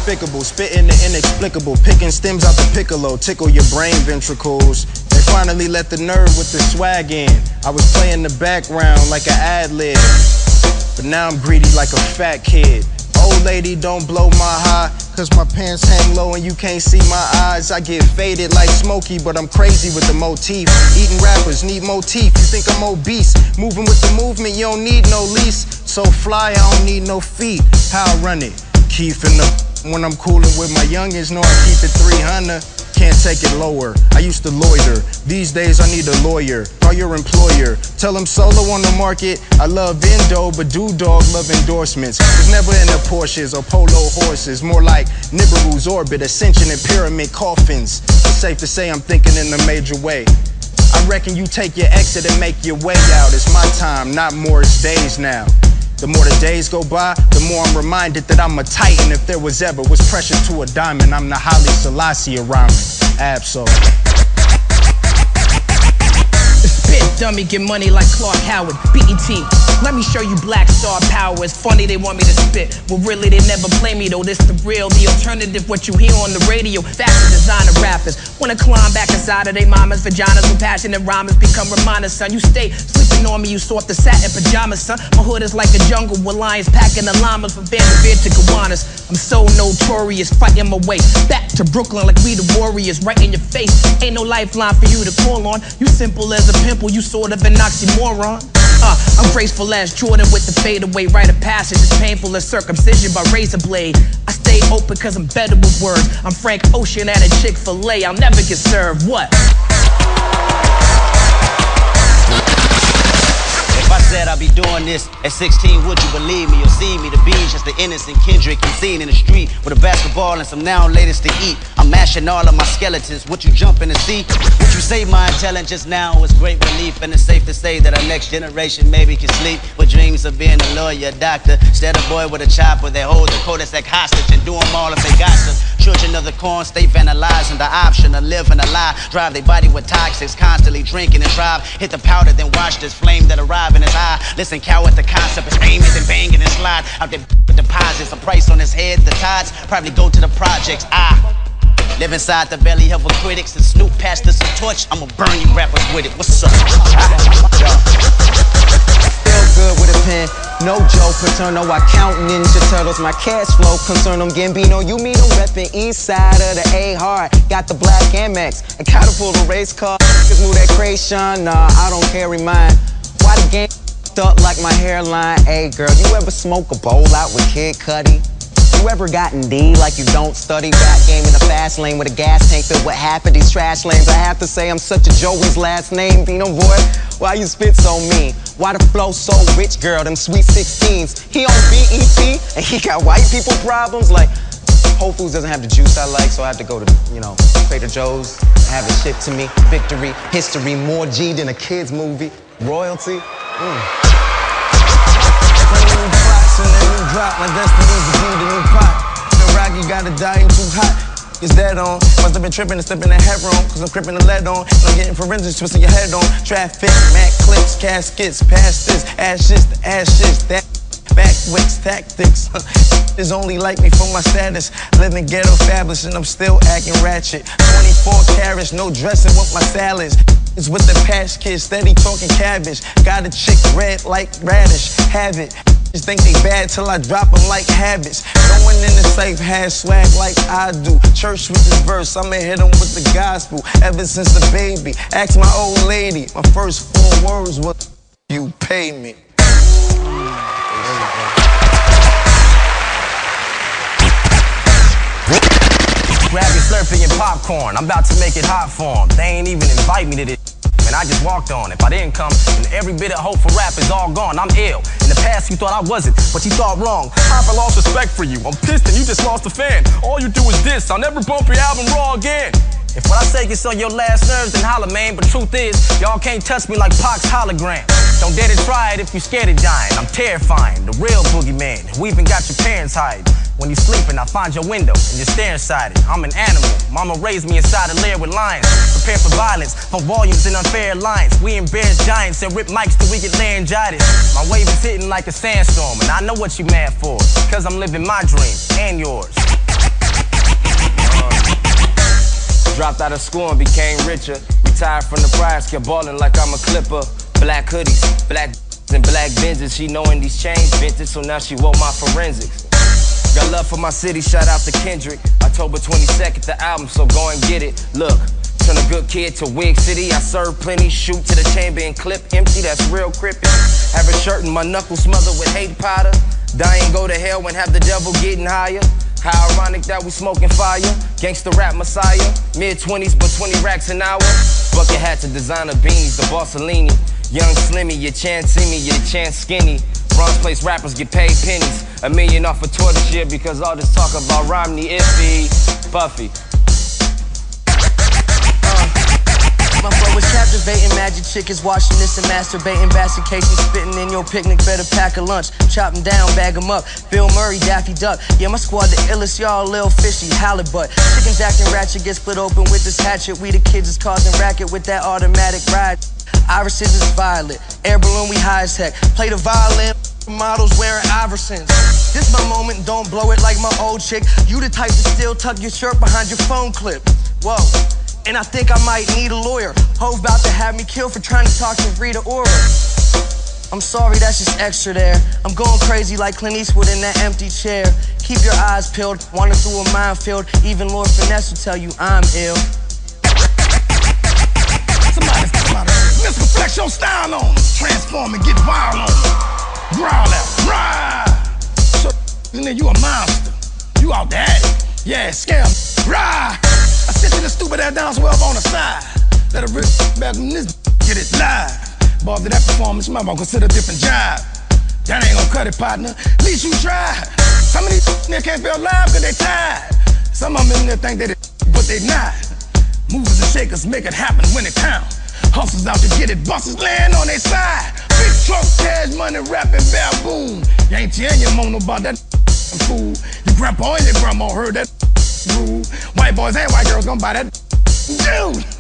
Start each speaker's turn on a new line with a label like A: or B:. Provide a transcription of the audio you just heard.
A: despicable, spitting the inexplicable, picking stems out the piccolo, tickle your brain ventricles. They finally let the nerd with the swag in. I was playing the background like an ad-lib, but now I'm greedy like a fat kid. Old lady, don't blow my high, cause my pants hang low and you can't see my eyes. I get faded like Smokey, but I'm crazy with the motif. Eating rappers need motif, you think I'm obese. Moving with the movement, you don't need no lease. So fly, I don't need no feet. How I run it? Keith in the when I'm coolin' with my youngins, know I keep it 300. Can't take it lower, I used to loiter. These days I need a lawyer, call your employer. Tell them solo on the market, I love Indo, but Dog love endorsements. Was never into Porsches or polo horses, more like Nibiru's orbit, ascension and pyramid coffins. It's safe to say I'm thinking in a major way. I reckon you take your exit and make your way out. It's my time, not Morris Days now. The more the days go by, the more I'm reminded that I'm a titan. If there was precious to a diamond, I'm the Haile Selassie of rhyming. Absol.
B: Spit dummy, get money like Clark Howard. BET, let me show you black star power. It's funny they want me to spit, well really they never play me though. This the real, the alternative, what you hear on the radio. Fashion designer rappers wanna climb back inside of they mama's vaginas with passionate rhymers become reminders, son. You stay sleeping on me, you soft the satin pajamas, son. My hood is like a jungle with lions packing the llamas from Vanderveer to Gowanus. I'm so notorious, fighting my way back to Brooklyn like we the warriors, right in your face. Ain't no lifeline for you to call on. You simple as a pimple, you sort of an oxymoron. I'm graceful as Jordan with the fadeaway, rite of passage is painful as circumcision by razor blade. I stay open cause I'm better with words. I'm Frank Ocean at a Chick-fil-A, I'll never get served. What?
C: If I said I'd be doing this at 16, would you believe me or see me? The bees just the innocent Kendrick you seen in the street with a basketball and some now latest to eat. I'm mashing all of my skeletons. What you jumping to see? What you say my intelligence now is great relief, and it's safe to say that our next generation maybe can sleep with dreams of being a lawyer, doctor, instead of boy with a chopper that holds the Kodak hostage and do them all if they got to. Children of the corn stay vandalizing the option of living a lie. Drive their body with toxics, constantly drinking and drive. Hit the powder, then watch this flame that arrive in his eye. Listen, coward, the concept is aiming and banging and slide out there with deposits. A price on his head, the tides probably go to the projects. I live inside the belly of a critics and Snoop passed us a torch. I'ma burn you rappers with it. What's up?
D: Feel good with a pen, no joke. Paterno, I count Ninja Turtles. My cash flow concern them Gambino. You mean I'm reppin' east side of the A hard. Got the black Amex, a catapult a race car. Just move that creation, nah, I don't carry mine. Why the game up like my hairline? Hey girl, you ever smoke a bowl out with Kid Cudi? You ever gotten D like you don't study? Rap game in the fast lane with a gas tank filled with half of these trash lanes. I have to say I'm such a Joey's last name. Dino boy, why you spit so mean? Why the flow so rich, girl? Them sweet 16s. He on BET and he got white people problems. Like Whole Foods doesn't have the juice I like, so I have to go to, Trader Joe's and have it shipped to me. Victory, history, more G than a kid's movie. Royalty.
E: And then you drop, my destiny's the beat, the new pot. The Rocky gotta die, ain't too hot. Is that on? Must have been tripping and slipping the head wrong, cause I'm cripping the lead on. And I'm getting forensics, twisting your head on. Traffic, Mac clips, caskets, past this, ashes to ashes. That backwicks tactics. Is only like me for my status. Living ghetto fabulous and I'm still acting ratchet. 24 carats, no dressing with my salads. It's with the patch kids, steady talking cabbage. Got a chick red like radish, have it. Just think they bad till I drop them like habits. Going in the safe, had swag like I do. Church with this verse, I'ma hit them with the gospel. Ever since the baby, asked my old lady. My first 4 words was, you pay me.
F: Grab your Slurpee and popcorn, I'm about to make it hot for 'em. They ain't even invite me to this, and I just walked on. If I didn't come, then every bit of hope for rap is all gone. I'm ill. In the past you thought I wasn't, but you thought wrong.
G: Papa lost respect for you, I'm pissed and you just lost a fan. All you do is diss, I'll never bump your album raw again.
F: If what I say gets on your last nerves, then holla, man. But truth is, y'all can't touch me like Pac's hologram. Don't dare to try it if you scared of dying. I'm terrifying, the real boogeyman, who even got your parents hiding. When you sleeping, I find your window and you stare inside it. I'm an animal, mama raised me inside a lair with lions. Prepare for violence, for volumes and unfair lines. We embarrass giants and rip mics till we get laryngitis. My wave is hitting like a sandstorm, and I know what you mad for, cause I'm living my dream and yours. Dropped out of school and became richer. Retired from the prize, kept ballin' like I'm a Clipper. Black hoodies, black and black Benzes. She knowing these chains vintage, so now she woke my forensics. Got love for my city, shout out to Kendrick. October 22nd, the album, so go and get it. Look, turn a good kid to Wig City. I serve plenty, shoot to the chamber and clip empty, that's real crippin'. Have a shirt and my knuckles smothered with hate powder. Die and go to hell and have the devil getting higher. How ironic that we smoking fire. Gangsta rap messiah. Mid-20s but 20 racks an hour. Bucket hats and designer beanies, the Borsellini. Young Slimmy, your chance see me, your chance skinny. Bronze place rappers get paid pennies. $1 million off a tour this year because all this talk about Romney, iffy, Puffy.
B: My flow is captivating, magic chick is watching this and masturbating. Basket cases spitting in your picnic, better pack a lunch. Chop them down, bag them up. Bill Murray, Daffy Duck. Yeah, my squad the illest, y'all Lil Fishy, halibut. Chickens acting ratchet, get split open with this hatchet. We the kids is causing racket with that automatic ride. Irises is violet, air balloon we high as heck. Play the violin, models wearing Iversons. This my moment, don't blow it like my old chick. You the type to still tuck your shirt behind your phone clip. Whoa. And I think I might need a lawyer. Hove about to have me killed for trying to talk to Rita Ora. I'm sorry, that's just extra there. I'm going crazy like Clint Eastwood in that empty chair. Keep your eyes peeled, wander through a minefield. Even Lord Finesse will tell you I'm ill.
H: Somebody, misreflect your style on them. Transform and get wild on them. Growl out, ride. So, then you a monster. You out there. Yeah, scare him. Ride. I sit in the stupid ass down 12 on the side. Let a rip back in this get it live. But after that performance, you might want to consider a different job. That ain't gonna cut it, partner. At least you tried. Some of these niggas can't feel live cause they tired. Some of them in there think they but they not. Movers and shakers make it happen when it count. Hustlers out to get it, busters land on their side. Big truck, cash money, rapping baboon. You ain't telling your mom about that fool. Your grandpa and your grandma heard that rule. White boys and white girls gonna buy that dude.